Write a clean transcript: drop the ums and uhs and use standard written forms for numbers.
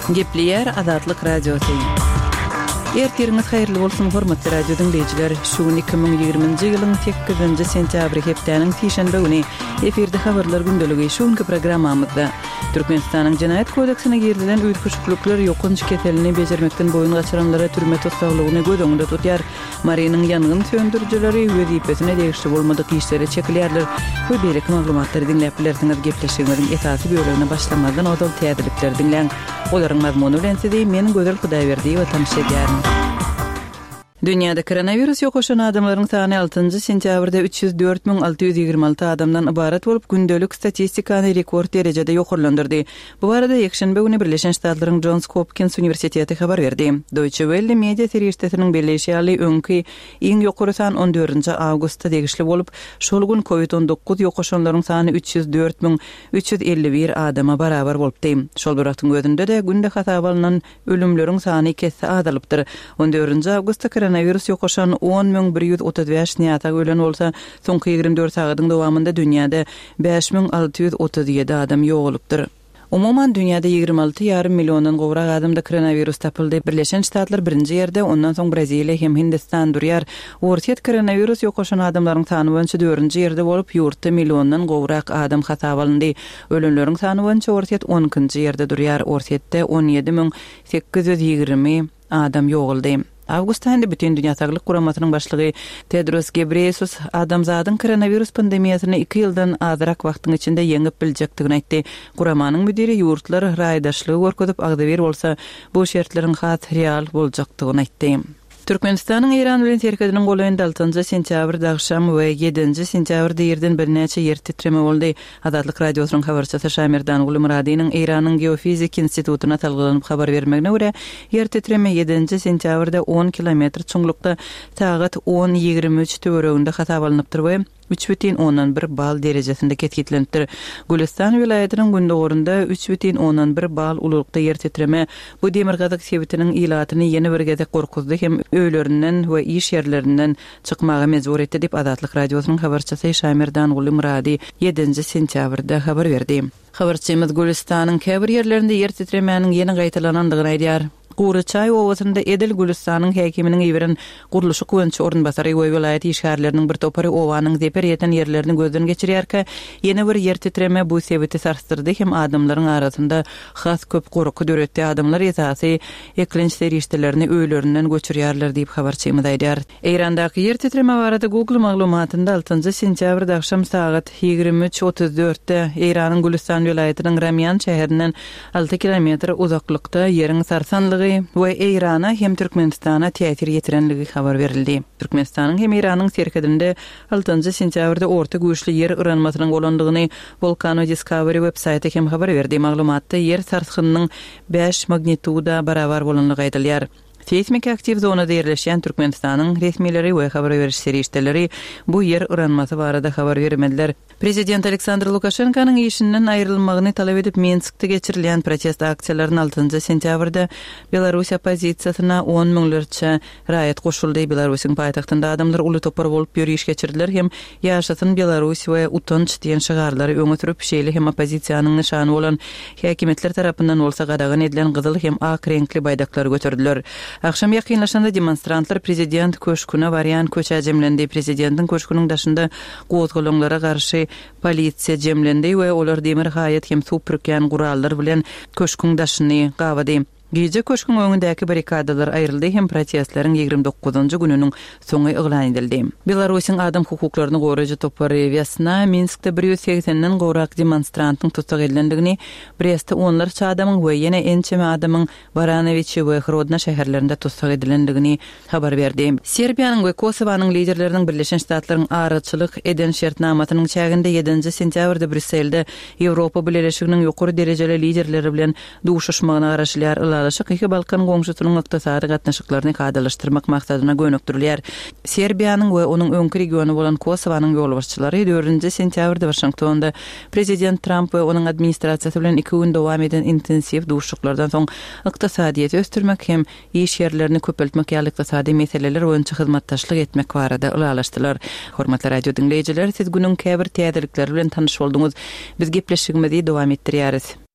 Gepliyer Azatlyk Radiosu. Ertiriniz hayırlı bolsun hormatly radio dinleyijiler. Şu 2020-nji ýylyň 8-nji sentýabry hepdeniň tişenbe güni efirde habarlar gündöligi şuňky programmamyzda Türkmenistanyň Jinayet kodeksine girilen üýtgüçlükler ýokunç keselini bejermekden boyun gaçyranlara türme tutsagylygyny göz öňünde tutýar. Marynyň ýangyn söndürjileri wezipesine degişli bolmadyk işlere çekilýärler. Bu beýleki maglumatlary dinläp bilersiňiz. Gepleşigimiziň esasy bölümine başlamadan odal täzelikler dinleň. Olaryň mazmuny bilen sizi meniň Gözel Hudaýberdi we tanış edýärin. Dünyada koronavirus ýokaşan adamlaryň sany 6-njy sentýabrda 304.626 adamdan ibaret bolup gündelik statistikany rekord derejede ýokarlandyrdy. Bu barada ýekşenbe güni Birleşen Ştatlaryň Johns Hopkins Universiteti habar berdi. Deutsche Welle media serýetiniň belleşýärli öňki iň ýokary san 14-nji awgustda degişli bolup, şol gün COVID-19 ýokaşanlaryň sany 304.351 adama barabar bolupdy. Şol biratyň gözünde de günde hasap alynan ölümleriň sany kesse azalypdyr. 14-nji awgustda koronavirus ýokaşan 10.135 näta ölen bolsa, soňky 24 sagatyň dowamında dünýäde 5.637 adam ýogalypdyr. Umuman dünýäde 26,5 millionyň gowrak adamda koronavirus tapyldy. Birleşen Ştatlar birinji ýerde, ondan soň Braziliýa hem Hindistan durýar. Ortiýet koronavirus ýokaşan adamlaryň sany boýunça 4-nji ýerde bolup, ýurtda millionyň gowrak adam hasap alyndy. Ölenleriň sany boýunça ortiýet 10-njy ýerde durýar. Ortiýetde 17.820 adam ýogaldy. Awgust ayında bütün Dünya Saglyk Guramatynyň başlygy Tedros Ghebreyesus adamzadyň koronavirus pandemiýasyny 2 ýyldan azyrak wagtyň içinde ýeňip biljekdigini aýtdy. Guramanyň müdiri ýurtlar raýdaşlygy görkezip agdaber bolsa, bu şertleriň hat real boljakdygyny aýtdy. Türkmenistanyň Iran bilen terkediniň golaýynda 6-njy sentýabrda akşam we 7-nji sentýabrda ýerden bir näçe ýer titreme boldy. Azatlyk radiosynyň habarçysy Şamirdan Gulmuradynyň Iranyň Geofizik institutyna talgylanyp habar bermegine görä, ýer titreme 7-nji sentýabrda 10 kilometr çuňlukda sagat 10:23 töwereginde hasap alınıpdyr we 3,1 bal derejesinde ketgitlenipdir. Gülistan vilayatynyň gündogorunda 3,1 bal ululukda yer titreme bu demirgazyk sebitiniň ilatyny ýene bir gezek gorkuzdy hem öýlerinden we iş ýerlerinden çykmaga mejbur etdi diýip Azatlyk radiosynyň habarçysy Şamirdan Gulmurady 7-nji sentýabrda habar berdi. Habarçymyz Gülistanyň käbir ýerlerinde yer titremäniň ýene gaýtalanandygyny aýdýar. Gurçay owasynda Edil Gülistanyň häkiminiň ýebiren guruluşy köwünçi ornbasary we vilayet işgärleriniň bir topary owanyň zeper ýeten ýerlerini gözden geçirýärkä, ýene bir ýer titreme bu sebeti sarstyrdy hem adamlaryň arasynda has köp gorky döretdi. Adamlar esasy eklenç serişdelerini öýlerinden göçürýärler diýip habarçymyz aýdýar. Eýrandaky yer titreme barada Google maglumatynda 6-njy sentýabrda akşam sagat 23:34-de Eýranyň Gülistan vilayatynyň Ramyan şäherinden 6 kilometr uzaklykda ýeriň sarsanlygy we Eýrana hem Türkmenistana täsir ýetirenligi habar berildi. Türkmenistanyň hem Eýranyň serkedinde 6-njy sentýabrda orta güýçli ýer ýranmasynyň bolandygyny Volcano Discovery websaýty hem habar berdi. Maglumatda ýer sarsgynynyň 5 magnituda barabar bolanlygy aýdylýar. Seismik aktiv zonada yerleşen Türkmenistanyň resmileri we habar beriş serişdeleri bu yer ýranmasy barada habar bermediler. Prezident Aleksandr Lukashenkanyň işinden aýrylmagyny talap edip Minskde geçirilen protest aksiýalarynyň 6-njy sentýabrda Belarus opozisiýasyna 10 miňlerçe raýat goşuldy. Belarusyň paýtagtynda adamlar uly topar bolup ýürüýüş geçirdiler hem ýaşasyn Belarus we utanç diýen şygarlary öňe sürüp şeýle hem opozisiýanyň nişany bolan häkimetler tarapyndan bolsa gadagan edilen gyzyl hem ak renkli baýdaklar götürdüler. Akşam ýakynlaşanda demonstrantlar prezident köşküne barýan köçä jemlendi. Prezidentiň köşküniň daşynda gozgulunlara garşy polisiýa jemlendi we olar demir gaýat hem supurkän gurallar bilen köşküň daşyny gawady. Gece köşkün öňündäki barikadalar aýryldy hem protestleriň 29-njy gününiň soňy eglan edildi. Belarusyň adam hukuklaryny goraýjy topary Vesna Minskde 180-den gowrak demonstrantyň tutsak edilendigini, Brestde onlarça adamyň we ýene ençeme adamyň Baranoviç we Hrodna şäherlerinde tutsak edilendigini habar berdi. Serbiýanyň we Kosowanyň liderleriniň Birleşen Ştatlaryň araçylyk eden şertnamatynyň çäginde 7-nji sentýabrda Brüsselde Ýewropa Birleşiginiň ýokary derejeli liderleri bilen duşuşmagyna garaşylýar. Şakyky Balkan goňşusynyň ykdysady gatnaşyklaryny kadalaşdyrmak maksadyna gönükdirilýär. Serbiýanyň we onuň öňki regiony bolan Kosowanyň ýolbaşçylary 4-nji sentýabrda Washingtonda Prezident Trump we onuň administrasiýasy bilen 2 gün dowam eden intensiw duşuşlardan soň ykdysadyýety östürmek hem iş ýerlerini köpeltmek ýaly ykdysady meseleler boýunça hyzmatdaşlyk etmek barada ulalaşdylar. Hormatly radio dinleýijiler, siz günüň käbir täzelikleri bilen tanyş bolduňyz. Biz gepleşigimizi dowam etdirýäris.